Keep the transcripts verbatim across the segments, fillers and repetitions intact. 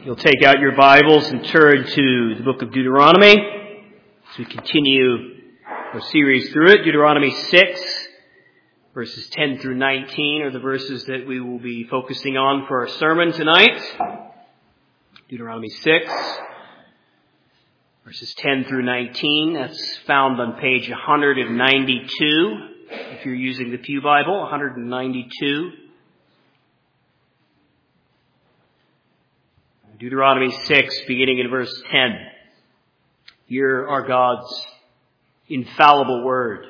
You'll take out your Bibles and turn to the book of Deuteronomy as we continue our series through it. Deuteronomy six, verses ten through nineteen are the verses that we will be focusing on for our sermon tonight. Deuteronomy six, verses ten through nineteen. That's found on page one ninety-two. If you're using the Pew Bible, one ninety-two. Deuteronomy six, beginning in verse ten. Hear our God's infallible word.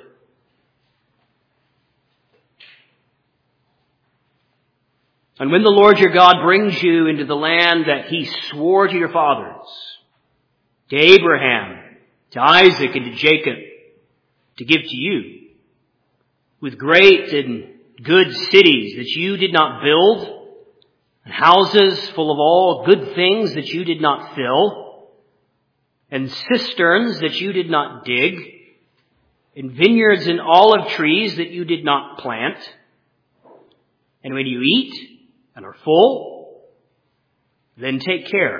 And when the Lord your God brings you into the land that he swore to your fathers, to Abraham, to Isaac, and to Jacob, to give to you, with great and good cities that you did not build, and houses full of all good things that you did not fill, and cisterns that you did not dig, and vineyards and olive trees that you did not plant. And when you eat and are full, then take care,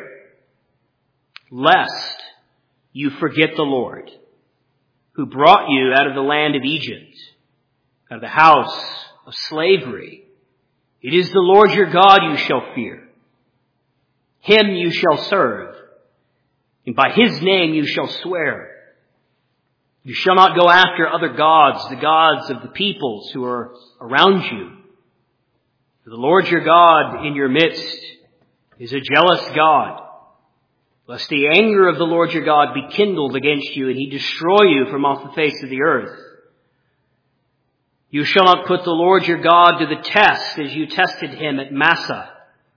lest you forget the Lord, who brought you out of the land of Egypt, out of the house of slavery. It is the Lord your God you shall fear. Him you shall serve, and by his name you shall swear. You shall not go after other gods, the gods of the peoples who are around you. For the Lord your God in your midst is a jealous God, lest the anger of the Lord your God be kindled against you, and he destroy you from off the face of the earth. You shall not put the Lord your God to the test as you tested him at Massah.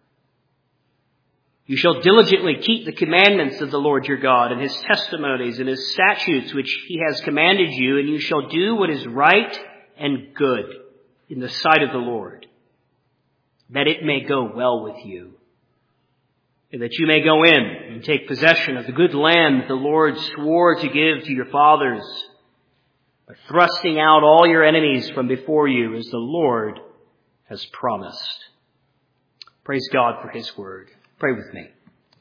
You shall diligently keep the commandments of the Lord your God and his testimonies and his statutes which he has commanded you, and you shall do what is right and good in the sight of the Lord, that it may go well with you, and that you may go in and take possession of the good land that the Lord swore to give to your fathers, by thrusting out all your enemies from before you as the Lord has promised. Praise God for his word. Pray with me.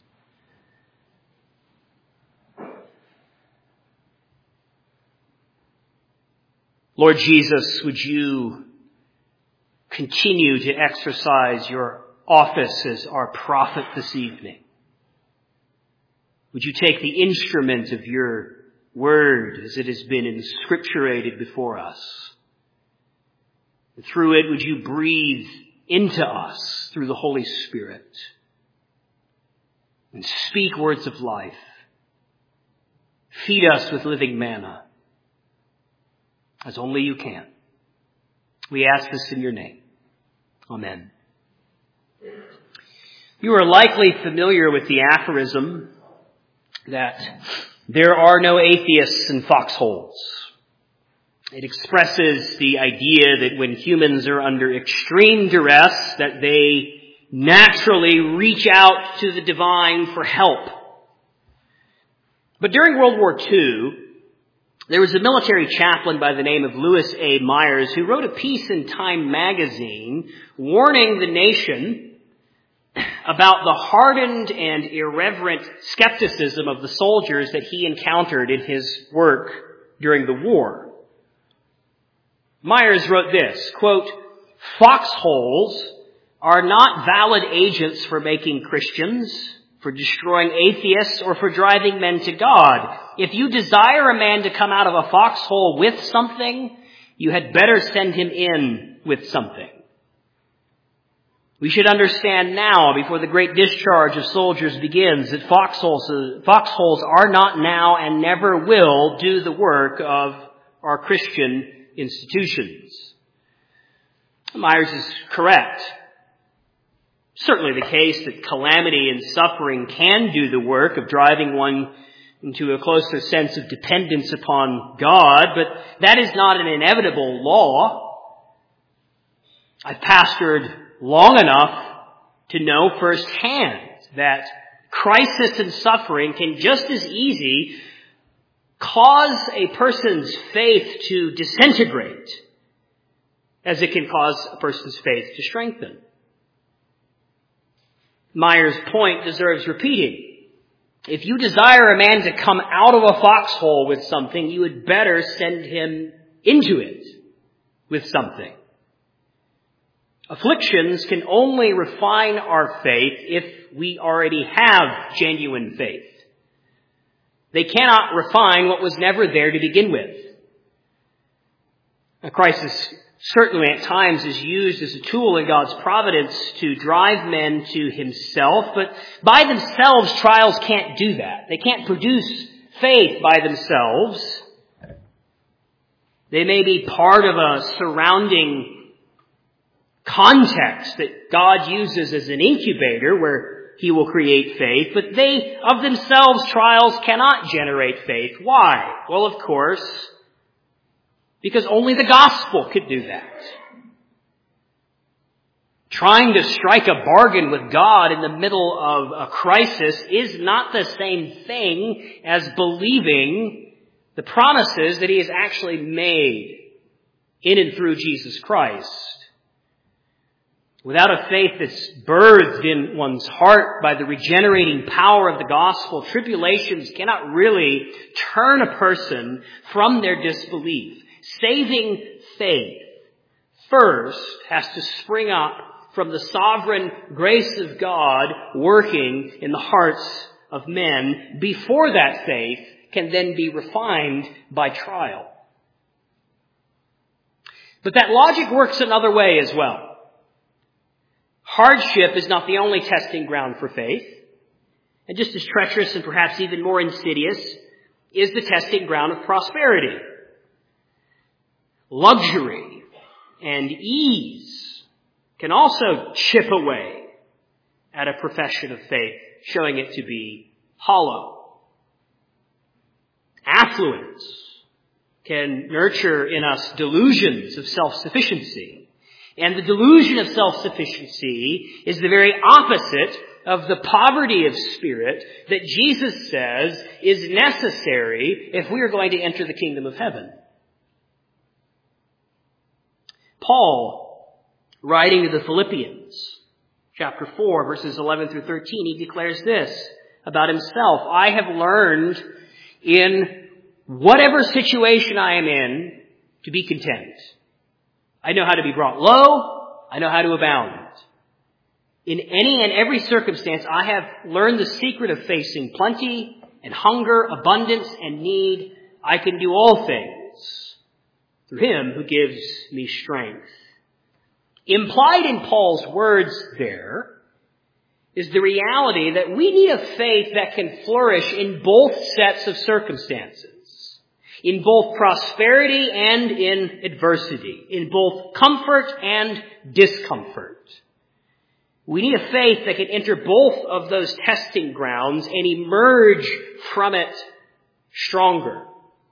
Lord Jesus, would you continue to exercise your office as our prophet this evening? Would you take the instrument of your word as it has been inscripturated before us, and through it would you breathe into us through the Holy Spirit and speak words of life. Feed us with living manna as only you can. We ask this in your name. Amen. You are likely familiar with the aphorism that there are no atheists in foxholes. It expresses the idea that when humans are under extreme duress, that they naturally reach out to the divine for help. But during World War Two, there was a military chaplain by the name of Lewis A. Myers who wrote a piece in Time magazine warning the nation about the hardened and irreverent skepticism of the soldiers that he encountered in his work during the war. Myers wrote this, quote, "Foxholes are not valid agents for making Christians, for destroying atheists, or for driving men to God. If you desire a man to come out of a foxhole with something, you had better send him in with something. We should understand now, before the great discharge of soldiers begins, that foxholes, foxholes are not now and never will do the work of our Christian institutions." Myers is correct. Certainly the case that calamity and suffering can do the work of driving one into a closer sense of dependence upon God, but that is not an inevitable law. I've pastored long enough to know firsthand that crisis and suffering can just as easy cause a person's faith to disintegrate as it can cause a person's faith to strengthen. Meyer's point deserves repeating. If you desire a man to come out of a foxhole with something, you had better send him into it with something. Afflictions can only refine our faith if we already have genuine faith. They cannot refine what was never there to begin with. A crisis certainly at times is used as a tool in God's providence to drive men to himself, but by themselves, trials can't do that. They can't produce faith by themselves. They may be part of a surrounding context that God uses as an incubator where he will create faith, but they, of themselves, trials cannot generate faith. Why? Well, of course, because only the gospel could do that. Trying to strike a bargain with God in the middle of a crisis is not the same thing as believing the promises that he has actually made in and through Jesus Christ. Without a faith that's birthed in one's heart by the regenerating power of the gospel, tribulations cannot really turn a person from their disbelief. Saving faith first has to spring up from the sovereign grace of God working in the hearts of men before that faith can then be refined by trial. But that logic works another way as well. Hardship is not the only testing ground for faith. And just as treacherous and perhaps even more insidious is the testing ground of prosperity. Luxury and ease can also chip away at a profession of faith, showing it to be hollow. Affluence can nurture in us delusions of self-sufficiency. And the delusion of self-sufficiency is the very opposite of the poverty of spirit that Jesus says is necessary if we are going to enter the kingdom of heaven. Paul, writing to the Philippians, chapter four, verses eleven through thirteen, he declares this about himself. I have learned in whatever situation I am in to be content. I know how to be brought low. I know how to abound. In any and every circumstance, I have learned the secret of facing plenty and hunger, abundance and need. I can do all things through him who gives me strength. Implied in Paul's words there is the reality that we need a faith that can flourish in both sets of circumstances, in both prosperity and in adversity, in both comfort and discomfort. We need a faith that can enter both of those testing grounds and emerge from it stronger.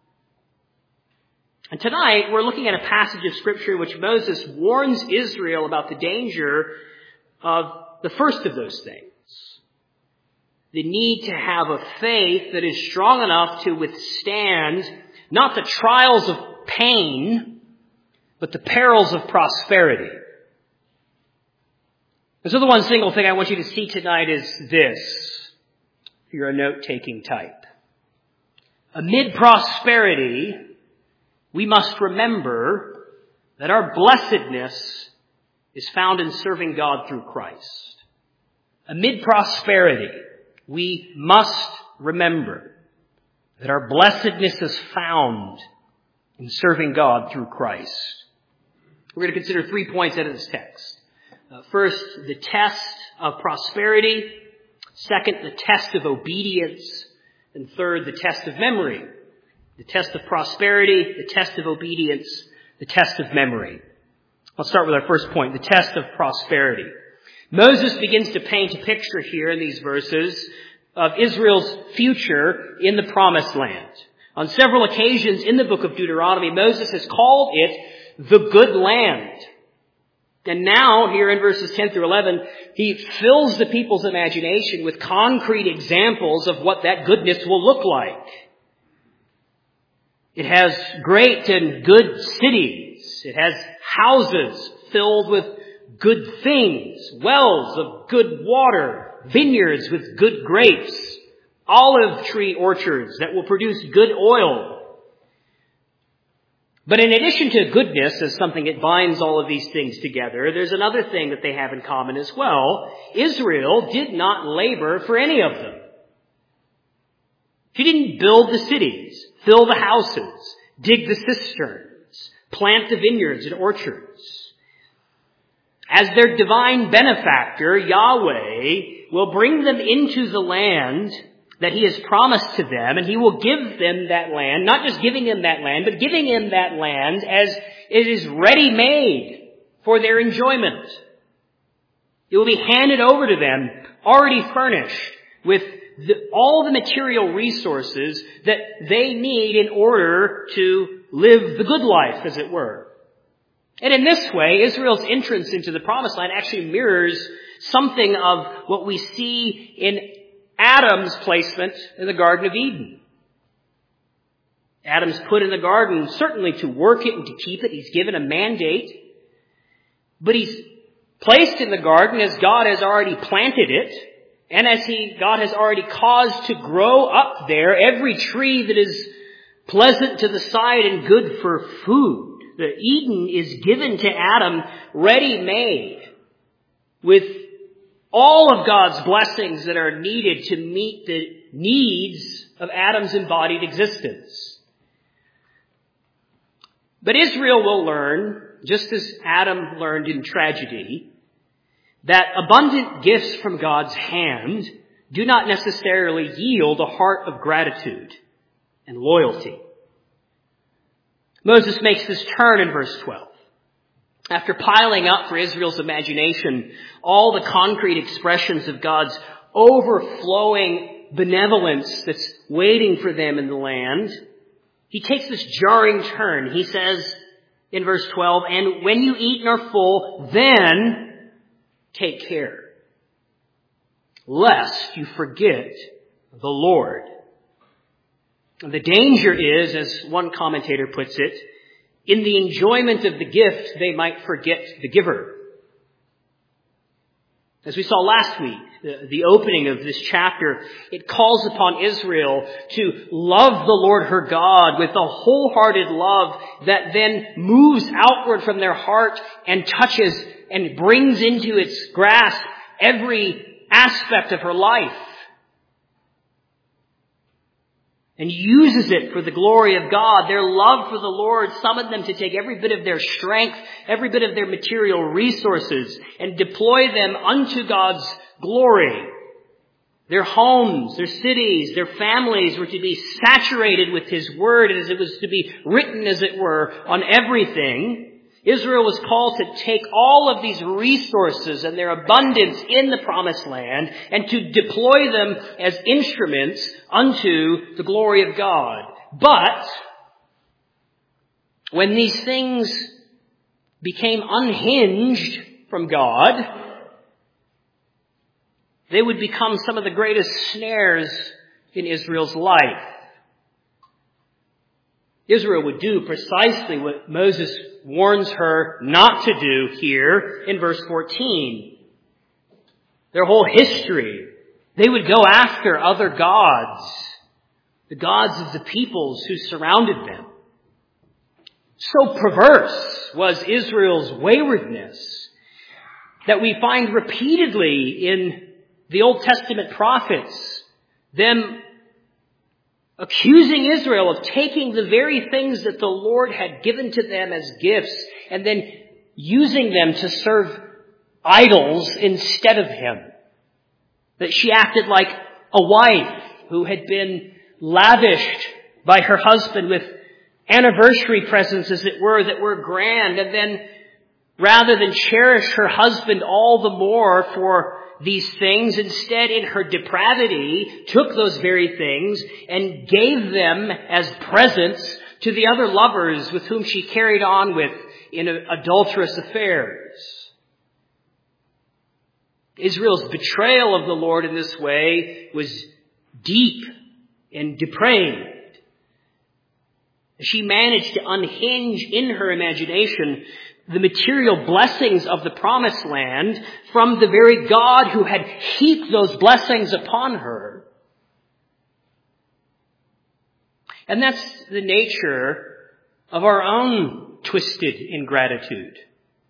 And tonight, we're looking at a passage of Scripture in which Moses warns Israel about the danger of the first of those things. The need to have a faith that is strong enough to withstand not the trials of pain, but the perils of prosperity. And so the one single thing I want you to see tonight is this, if you're a note-taking type. Amid prosperity, we must remember that our blessedness is found in serving God through Christ. Amid prosperity, we must remember that our blessedness is found in serving God through Christ. We're going to consider three points out of this text. Uh, first, the test of prosperity. Second, the test of obedience. And third, the test of memory. The test of prosperity, the test of obedience, the test of memory. Let's start with our first point, the test of prosperity. Moses begins to paint a picture here in these verses of Israel's future in the promised land. On several occasions in the book of Deuteronomy, Moses has called it the good land. And now, here in verses ten through eleven, he fills the people's imagination with concrete examples of what that goodness will look like. It has great and good cities. It has houses filled with good things, wells of good water, vineyards with good grapes, olive tree orchards that will produce good oil. But in addition to goodness as something that binds all of these things together, there's another thing that they have in common as well. Israel did not labor for any of them. She didn't build the cities, fill the houses, dig the cisterns, plant the vineyards and orchards. As their divine benefactor, Yahweh will bring them into the land that he has promised to them, and he will give them that land, not just giving them that land, but giving them that land as it is ready-made for their enjoyment. It will be handed over to them, already furnished with the, all the material resources that they need in order to live the good life, as it were. And in this way, Israel's entrance into the Promised Land actually mirrors something of what we see in Adam's placement in the Garden of Eden. Adam's put in the garden certainly to work it and to keep it. He's given a mandate. But he's placed in the garden as God has already planted it, and as he, God has already caused to grow up there every tree that is pleasant to the sight and good for food. The Eden is given to Adam ready-made with all of God's blessings that are needed to meet the needs of Adam's embodied existence. But Israel will learn, just as Adam learned in tragedy, that abundant gifts from God's hand do not necessarily yield a heart of gratitude and loyalty. Moses makes this turn in verse twelve. After piling up for Israel's imagination all the concrete expressions of God's overflowing benevolence that's waiting for them in the land, he takes this jarring turn. He says in verse twelve, "And when you eat and are full, then take care, lest you forget the Lord." And the danger is, as one commentator puts it, in the enjoyment of the gift, they might forget the giver. As we saw last week, the, the opening of this chapter, it calls upon Israel to love the Lord her God with a wholehearted love that then moves outward from their heart and touches and brings into its grasp every aspect of her life, and uses it for the glory of God. Their love for the Lord summoned them to take every bit of their strength, every bit of their material resources, and deploy them unto God's glory. Their homes, their cities, their families were to be saturated with His Word, as it was to be written, as it were, on everything. Israel was called to take all of these resources and their abundance in the Promised Land and to deploy them as instruments unto the glory of God. But when these things became unhinged from God, they would become some of the greatest snares in Israel's life. Israel would do precisely what Moses warns her not to do here in verse fourteen. Their whole history, they would go after other gods, the gods of the peoples who surrounded them. So perverse was Israel's waywardness that we find repeatedly in the Old Testament prophets them accusing Israel of taking the very things that the Lord had given to them as gifts and then using them to serve idols instead of Him. That she acted like a wife who had been lavished by her husband with anniversary presents, as it were, that were grand, and then rather than cherish her husband all the more for these things, instead in her depravity took those very things and gave them as presents to the other lovers with whom she carried on with in adulterous affairs. Israel's betrayal of the Lord in this way was deep and depraved. She managed to unhinge in her imagination the material blessings of the promised land from the very God who had heaped those blessings upon her. And that's the nature of our own twisted ingratitude.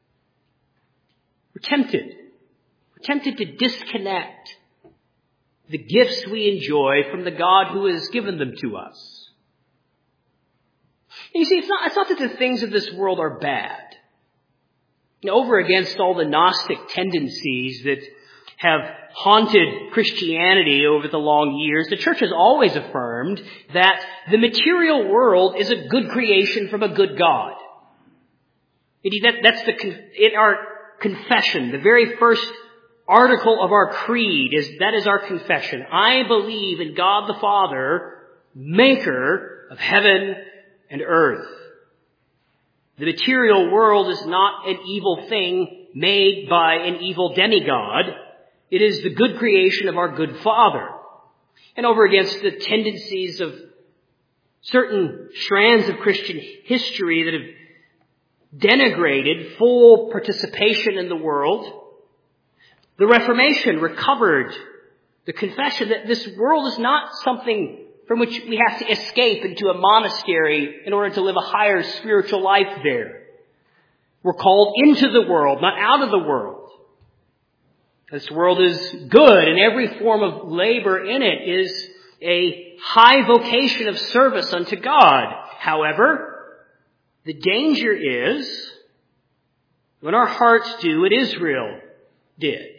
We're tempted. We're tempted to disconnect the gifts we enjoy from the God who has given them to us. And you see, it's not, it's not that the things of this world are bad. You know, over against all the Gnostic tendencies that have haunted Christianity over the long years, the church has always affirmed that the material world is a good creation from a good God. Indeed, that, that's the, in our confession, the very first article of our creed is, that is our confession. I believe in God the Father, maker of heaven and earth. The material world is not an evil thing made by an evil demigod. It is the good creation of our good Father. And over against the tendencies of certain strands of Christian history that have denigrated full participation in the world, the Reformation recovered the confession that this world is not something from which we have to escape into a monastery in order to live a higher spiritual life there. We're called into the world, not out of the world. This world is good, and every form of labor in it is a high vocation of service unto God. However, the danger is when our hearts do what Israel did.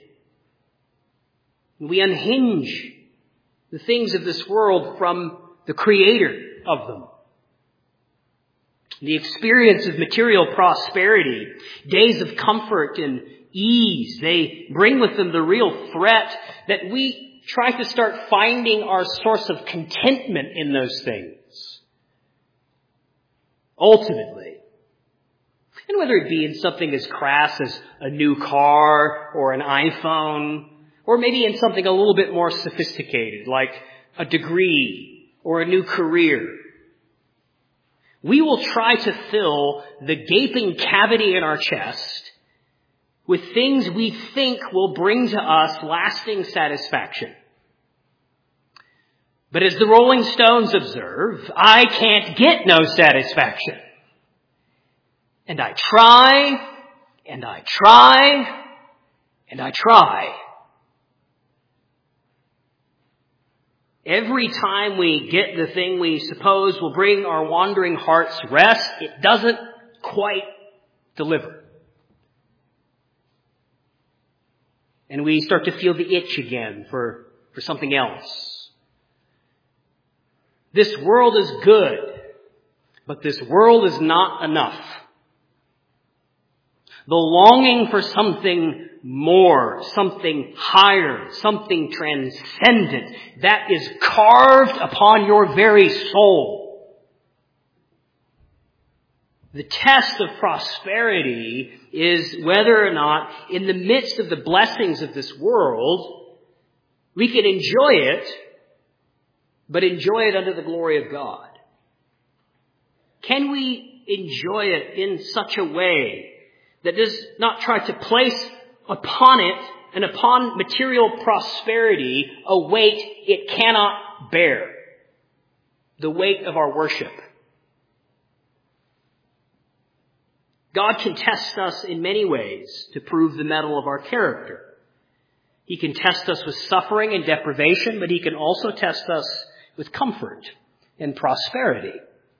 We unhinge the things of this world from the Creator of them. The experience of material prosperity, days of comfort and ease, they bring with them the real threat that we try to start finding our source of contentment in those things. Ultimately. And whether it be in something as crass as a new car or an iPhone, or maybe in something a little bit more sophisticated, like a degree or a new career. We will try to fill the gaping cavity in our chest with things we think will bring to us lasting satisfaction. But as the Rolling Stones observe, I can't get no satisfaction. And I try, and I try, and I try. Every time we get the thing we suppose will bring our wandering hearts rest, it doesn't quite deliver. And we start to feel the itch again for, for something else. This world is good, but this world is not enough. The longing for something more, something higher, something transcendent, that is carved upon your very soul. The test of prosperity is whether or not, in the midst of the blessings of this world, we can enjoy it, but enjoy it under the glory of God. Can we enjoy it in such a way that does not try to place upon it and upon material prosperity a weight it cannot bear? The weight of our worship. God can test us in many ways to prove the mettle of our character. He can test us with suffering and deprivation, but He can also test us with comfort and prosperity.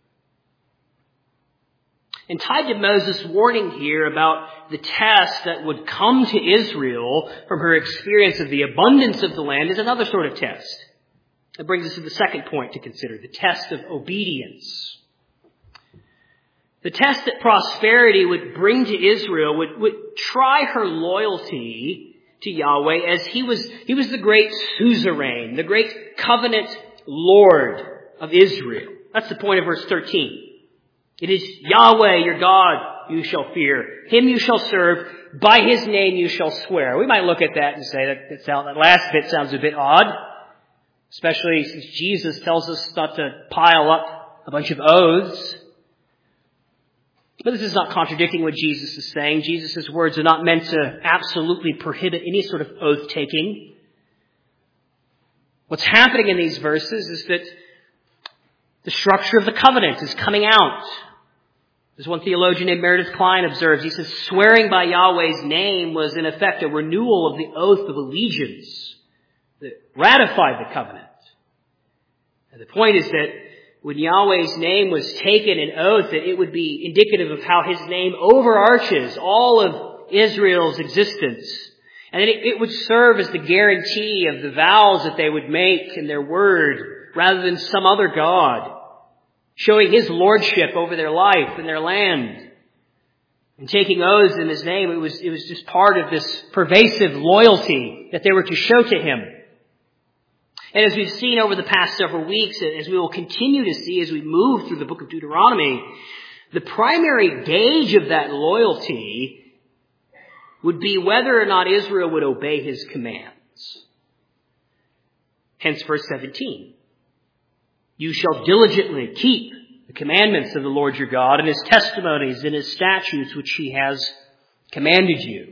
And tied to Moses' warning here about the test that would come to Israel from her experience of the abundance of the land is another sort of test. That brings us to the second point to consider, the test of obedience. The test that prosperity would bring to Israel would, would try her loyalty to Yahweh as He was, He was the great suzerain, the great covenant Lord of Israel. That's the point of verse thirteen. It is Yahweh your God you shall fear. Him you shall serve. By His name you shall swear. We might look at that and say that, that, sound, that last bit sounds a bit odd. Especially since Jesus tells us not to pile up a bunch of oaths. But this is not contradicting what Jesus is saying. Jesus' words are not meant to absolutely prohibit any sort of oath-taking. What's happening in these verses is that the structure of the covenant is coming out. As one theologian named Meredith Klein observes, he says, swearing by Yahweh's name was in effect a renewal of the oath of allegiance that ratified the covenant. And the point is that when Yahweh's name was taken in oath, that it would be indicative of how his name overarches all of Israel's existence. And that it, it would serve as the guarantee of the vows that they would make in their word rather than some other God, showing his lordship over their life and their land. And taking oaths in his name, it was, it was just part of this pervasive loyalty that they were to show to him. And as we've seen over the past several weeks, as we will continue to see as we move through the book of Deuteronomy, the primary gauge of that loyalty would be whether or not Israel would obey his commands. Hence verse seventeen. You shall diligently keep the commandments of the Lord your God and his testimonies and his statutes which he has commanded you.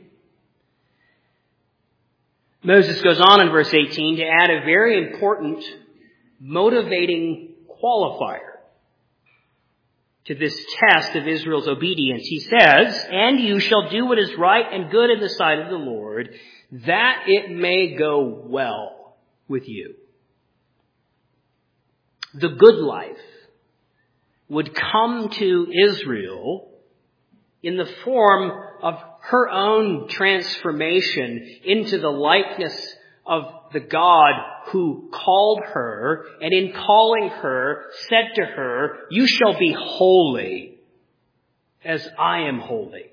Moses goes on in verse eighteen to add a very important motivating qualifier to this test of Israel's obedience. He says, and you shall do what is right and good in the sight of the Lord, that it may go well with you. The good life would come to Israel in the form of her own transformation into the likeness of the God who called her, and in calling her, said to her, you shall be holy as I am holy.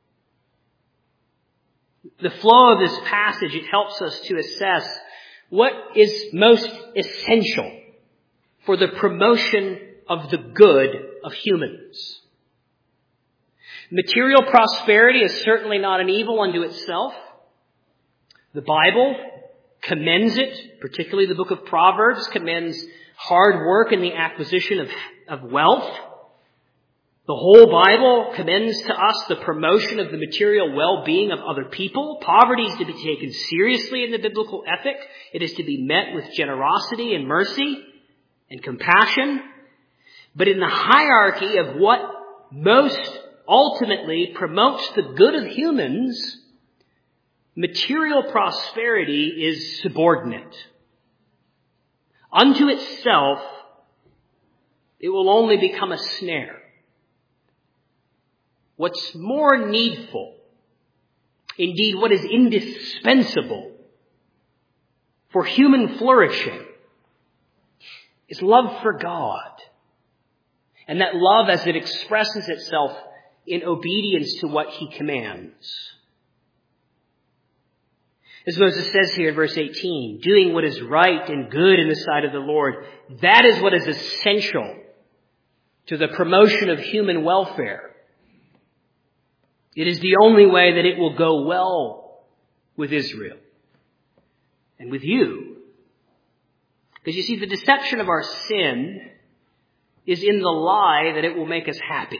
The flow of this passage, it helps us to assess what is most essential for the promotion of the good of humans. Material prosperity is certainly not an evil unto itself. The Bible commends it, particularly the book of Proverbs commends hard work in the acquisition of, of wealth. The whole Bible commends to us the promotion of the material well-being of other people. Poverty is to be taken seriously in the biblical ethic. It is to be met with generosity and mercy and compassion. But in the hierarchy of what most ultimately promotes the good of humans, material prosperity is subordinate. Unto itself, it will only become a snare. What's more needful, indeed what is indispensable for human flourishing, is love for God. And that love as it expresses itself in obedience to what he commands. As Moses says here in verse eighteen, doing what is right and good in the sight of the Lord, that is what is essential to the promotion of human welfare. It is the only way that it will go well with Israel and with you. Because you see, the deception of our sin is in the lie that it will make us happy,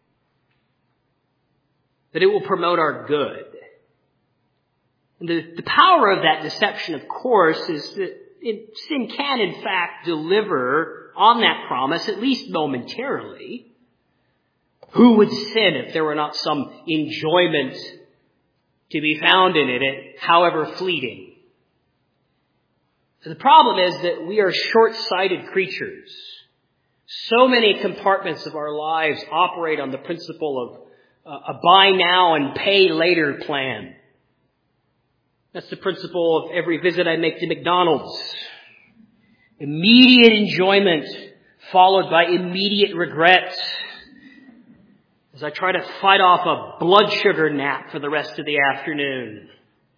that it will promote our good. And the, the power of that deception, of course, is that it, sin can, in fact, deliver on that promise, at least momentarily. Who would sin if there were not some enjoyment to be found in it, however fleeting? So the problem is that we are short-sighted creatures. So many compartments of our lives operate on the principle of uh, a buy now and pay later plan. That's the principle of every visit I make to McDonald's. Immediate enjoyment followed by immediate regret as I try to fight off a blood sugar nap for the rest of the afternoon.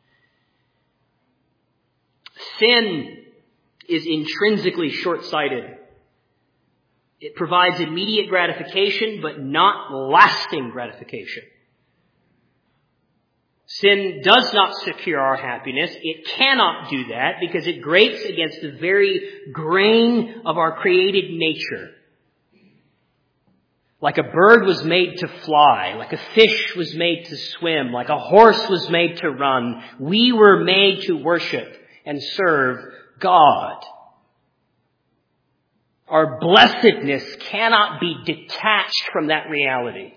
Sin is intrinsically short-sighted. It provides immediate gratification, but not lasting gratification. Sin does not secure our happiness. It cannot do that because it grates against the very grain of our created nature. Like a bird was made to fly, like a fish was made to swim, like a horse was made to run, we were made to worship and serve God. Our blessedness cannot be detached from that reality.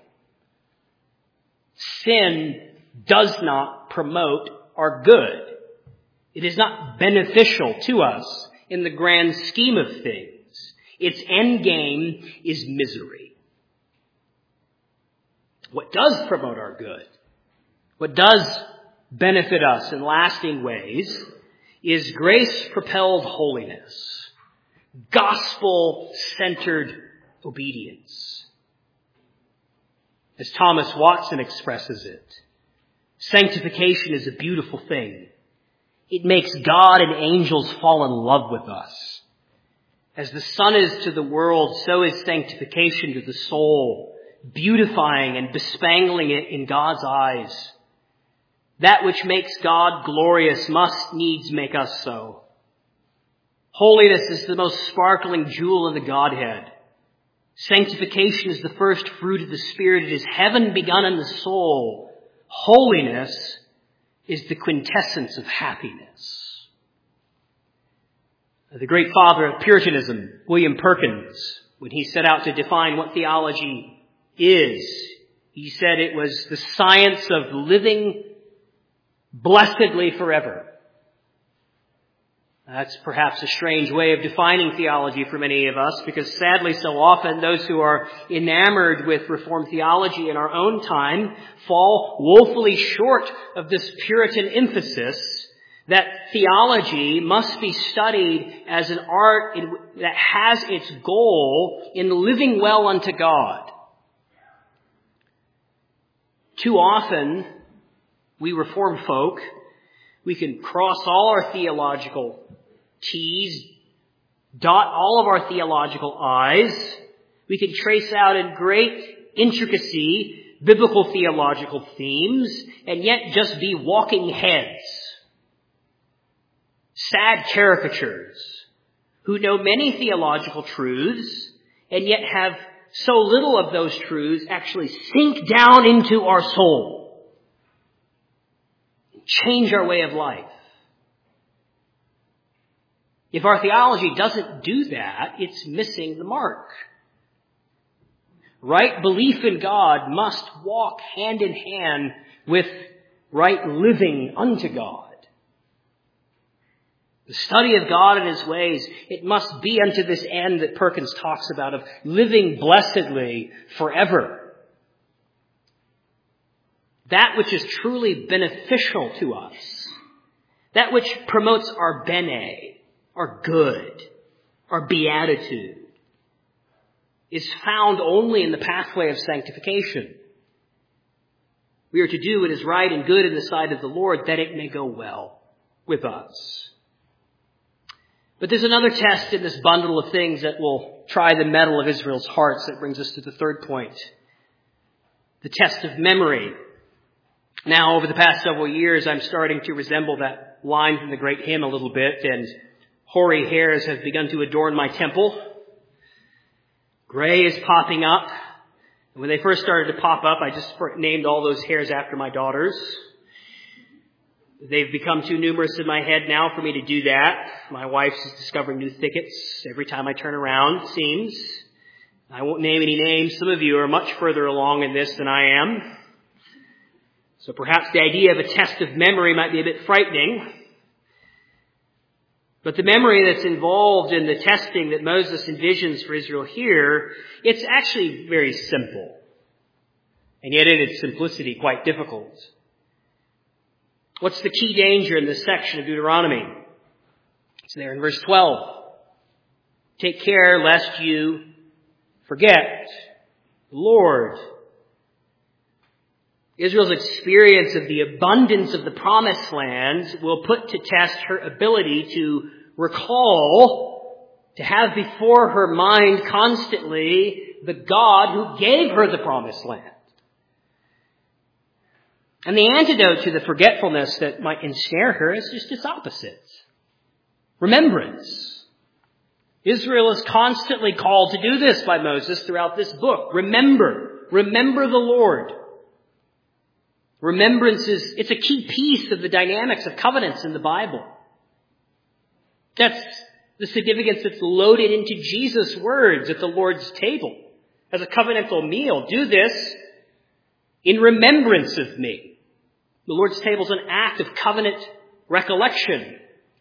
Sin does not promote our good. It is not beneficial to us in the grand scheme of things. Its end game is misery. What does promote our good, what does benefit us in lasting ways, is grace-propelled holiness. Gospel-centered obedience. As Thomas Watson expresses it, sanctification is a beautiful thing. It makes God and angels fall in love with us. As the sun is to the world, so is sanctification to the soul, beautifying and bespangling it in God's eyes. That which makes God glorious must needs make us so. Holiness is the most sparkling jewel in the Godhead. Sanctification is the first fruit of the Spirit. It is heaven begun in the soul. Holiness is the quintessence of happiness. The great father of Puritanism, William Perkins, when he set out to define what theology is, he said it was the science of living blessedly forever. That's perhaps a strange way of defining theology for many of us, because sadly so often those who are enamored with Reformed theology in our own time fall woefully short of this Puritan emphasis that theology must be studied as an art in, that has its goal in living well unto God. Too often, we Reformed folk, we can cross all our theological T's, dot all of our theological I's. We can trace out in great intricacy biblical theological themes and yet just be walking heads. Sad caricatures who know many theological truths and yet have so little of those truths actually sink down into our soul, change our way of life. If our theology doesn't do that, it's missing the mark. Right belief in God must walk hand in hand with right living unto God. The study of God and His ways, it must be unto this end that Perkins talks about, of living blessedly forever. That which is truly beneficial to us, that which promotes our bene, our good, our beatitude, is found only in the pathway of sanctification. We are to do what is right and good in the sight of the Lord, that it may go well with us. But there's another test in this bundle of things that will try the mettle of Israel's hearts. That brings us to the third point, the test of memory. Now, over the past several years, I'm starting to resemble that line from the great hymn a little bit, and hoary hairs have begun to adorn my temple. Gray is popping up. And when they first started to pop up, I just named all those hairs after my daughters. They've become too numerous in my head now for me to do that. My wife's discovering new thickets every time I turn around, it seems. I won't name any names. Some of you are much further along in this than I am. So perhaps the idea of a test of memory might be a bit frightening. But the memory that's involved in the testing that Moses envisions for Israel here, it's actually very simple. And yet in its simplicity, quite difficult. What's the key danger in this section of Deuteronomy? It's there in verse twelve. Take care lest you forget the Lord. Israel's experience of the abundance of the promised land will put to test her ability to recall, to have before her mind constantly the God who gave her the promised land. And the antidote to the forgetfulness that might ensnare her is just its opposite. Remembrance. Israel is constantly called to do this by Moses throughout this book. Remember. Remember the Lord. Remembrance is, it's a key piece of the dynamics of covenants in the Bible. That's the significance that's loaded into Jesus' words at the Lord's table as a covenantal meal. Do this in remembrance of me. The Lord's table is an act of covenant recollection.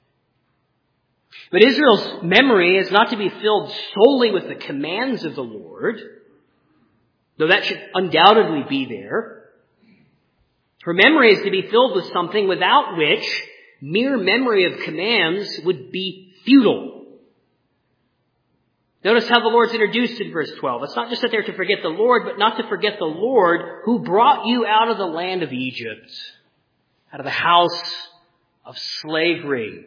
But Israel's memory is not to be filled solely with the commands of the Lord, though that should undoubtedly be there. Her memory is to be filled with something without which mere memory of commands would be futile. Notice how the Lord's introduced in verse twelve. It's not just that they're to forget the Lord, but not to forget the Lord who brought you out of the land of Egypt, out of the house of slavery.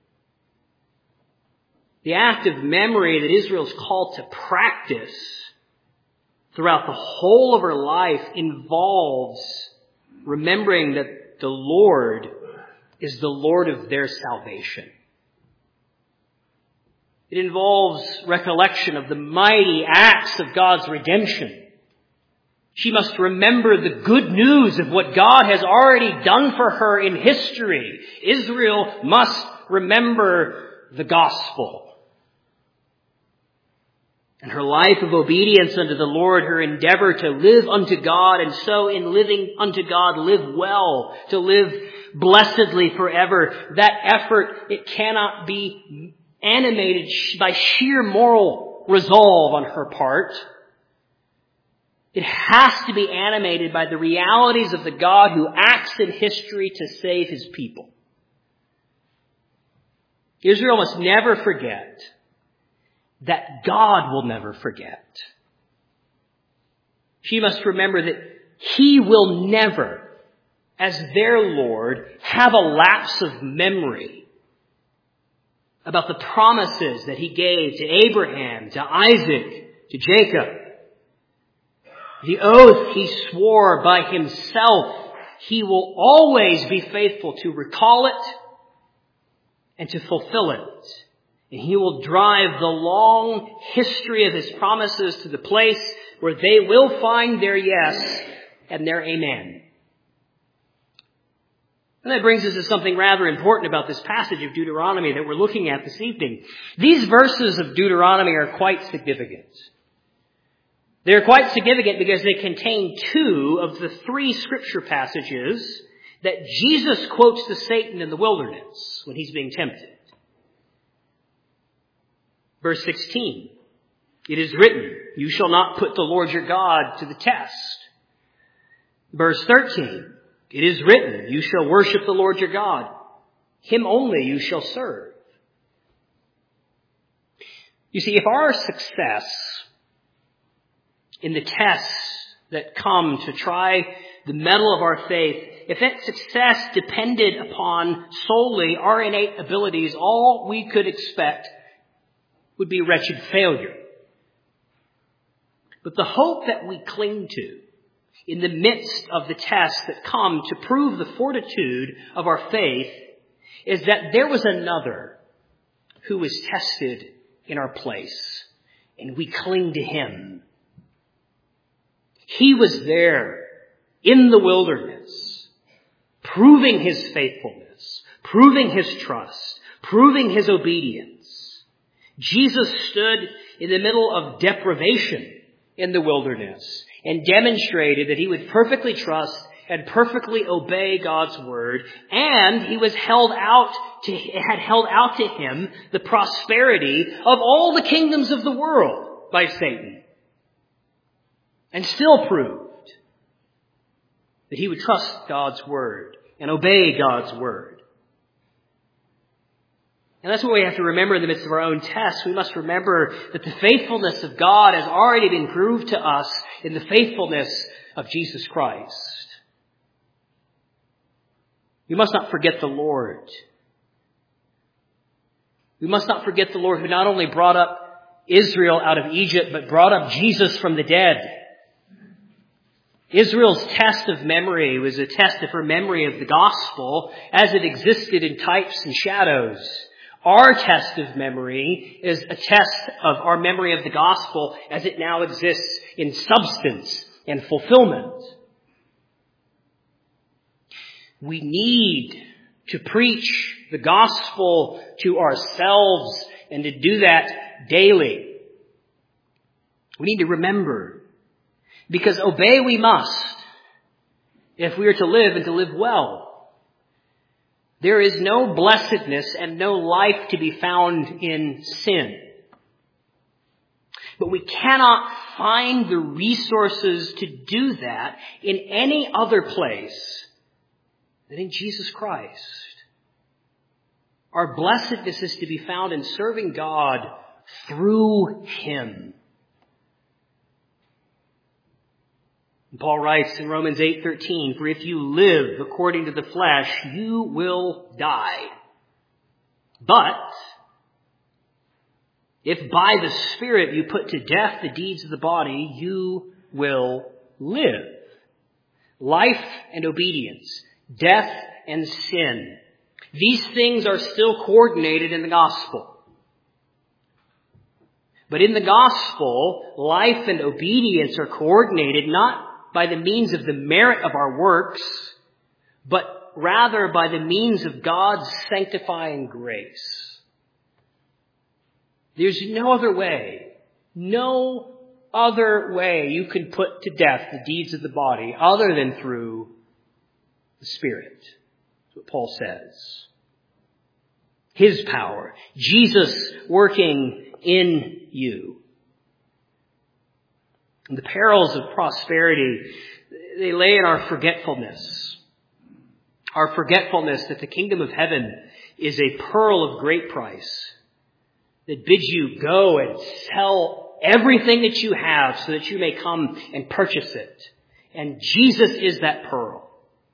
The act of memory that Israel's called to practice throughout the whole of her life involves remembering that the Lord is the Lord of their salvation. It involves recollection of the mighty acts of God's redemption. She must remember the good news of what God has already done for her in history. Israel must remember the gospel. And her life of obedience unto the Lord, her endeavor to live unto God, and so in living unto God, live well, to live blessedly forever. That effort, it cannot be animated by sheer moral resolve on her part. It has to be animated by the realities of the God who acts in history to save his people. Israel must never forget that God will never forget. She must remember that he will never, as their Lord, have a lapse of memory about the promises that he gave to Abraham, to Isaac, to Jacob. The oath he swore by himself, he will always be faithful to recall it and to fulfill it. And he will drive the long history of his promises to the place where they will find their yes and their amen. And that brings us to something rather important about this passage of Deuteronomy that we're looking at this evening. These verses of Deuteronomy are quite significant. They're quite significant because they contain two of the three scripture passages that Jesus quotes to Satan in the wilderness when he's being tempted. Verse sixteen, it is written, you shall not put the Lord your God to the test. Verse thirteen, it is written, you shall worship the Lord your God. Him only you shall serve. You see, if our success in the tests that come to try the mettle of our faith, if that success depended upon solely our innate abilities, all we could expect would be wretched failure. But the hope that we cling to in the midst of the tests that come to prove the fortitude of our faith is that there was another who was tested in our place, and we cling to him. He was there in the wilderness, proving his faithfulness, proving his trust, proving his obedience. Jesus stood in the middle of deprivation in the wilderness and demonstrated that he would perfectly trust and perfectly obey God's word, and he was held out to, had held out to him the prosperity of all the kingdoms of the world by Satan, and still proved that he would trust God's word and obey God's word. And that's what we have to remember in the midst of our own tests. We must remember that the faithfulness of God has already been proved to us in the faithfulness of Jesus Christ. We must not forget the Lord. We must not forget the Lord who not only brought up Israel out of Egypt, but brought up Jesus from the dead. Israel's test of memory was a test of her memory of the gospel as it existed in types and shadows. Our test of memory is a test of our memory of the gospel as it now exists in substance and fulfillment. We need to preach the gospel to ourselves and to do that daily. We need to remember, because obey we must if we are to live and to live well. There is no blessedness and no life to be found in sin. But we cannot find the resources to do that in any other place than in Jesus Christ. Our blessedness is to be found in serving God through Him. And Paul writes in Romans eight thirteen, "For if you live according to the flesh, you will die. But if by the Spirit you put to death the deeds of the body, you will live." Life and obedience, death and sin. These things are still coordinated in the gospel. But in the gospel, life and obedience are coordinated not by the means of the merit of our works, but rather by the means of God's sanctifying grace. There's no other way, no other way you can put to death the deeds of the body other than through the Spirit. That's what Paul says. His power, Jesus working in you. And the perils of prosperity, they lay in our forgetfulness. Our forgetfulness that the kingdom of heaven is a pearl of great price that bids you go and sell everything that you have so that you may come and purchase it. And Jesus is that pearl.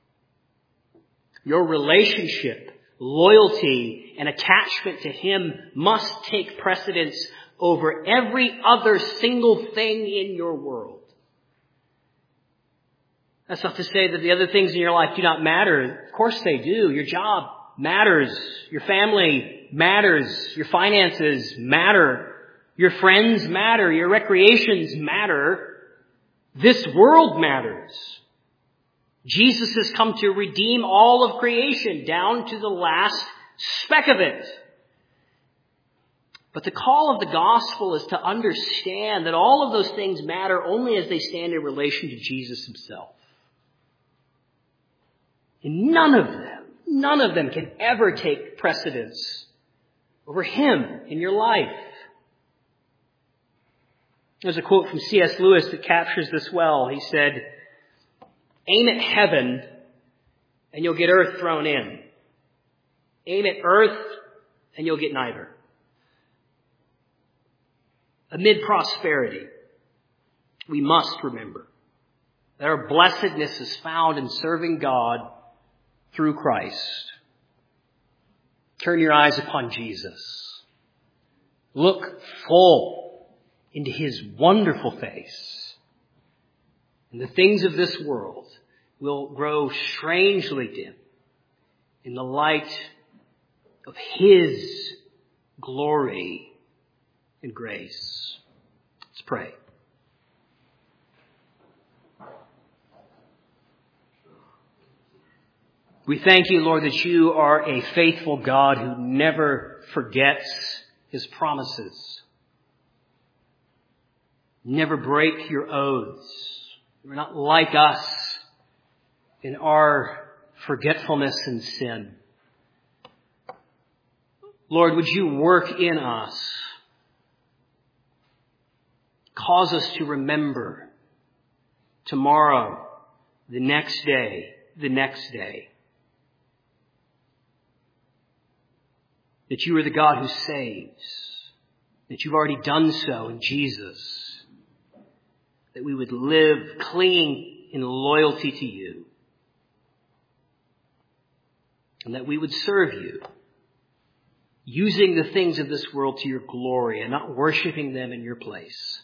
Your relationship, loyalty, and attachment to Him must take precedence over every other single thing in your world. That's not to say that the other things in your life do not matter. Of course they do. Your job matters. Your family matters. Your finances matter. Your friends matter. Your recreations matter. This world matters. Jesus has come to redeem all of creation down to the last speck of it. But the call of the gospel is to understand that all of those things matter only as they stand in relation to Jesus Himself. And none of them, none of them can ever take precedence over Him in your life. There's a quote from C S Lewis that captures this well. He said, "Aim at heaven and you'll get earth thrown in. Aim at earth and you'll get neither." Amid prosperity, we must remember that our blessedness is found in serving God through Christ. Turn your eyes upon Jesus. Look full into His wonderful face. And the things of this world will grow strangely dim in the light of His glory and grace. Let's pray. We thank You, Lord, that You are a faithful God who never forgets His promises. Never break Your oaths. You're not like us in our forgetfulness and sin. Lord, would You work in us? Cause us to remember tomorrow, the next day, the next day, that You are the God who saves, that You've already done so in Jesus, that we would live clinging in loyalty to You, and that we would serve You, using the things of this world to Your glory and not worshiping them in Your place.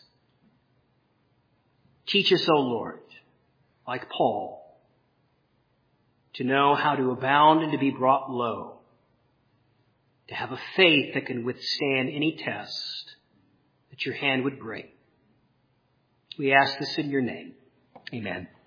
Teach us, O Lord, like Paul, to know how to abound and to be brought low, to have a faith that can withstand any test that your hand would bring. We ask this in your name. Amen.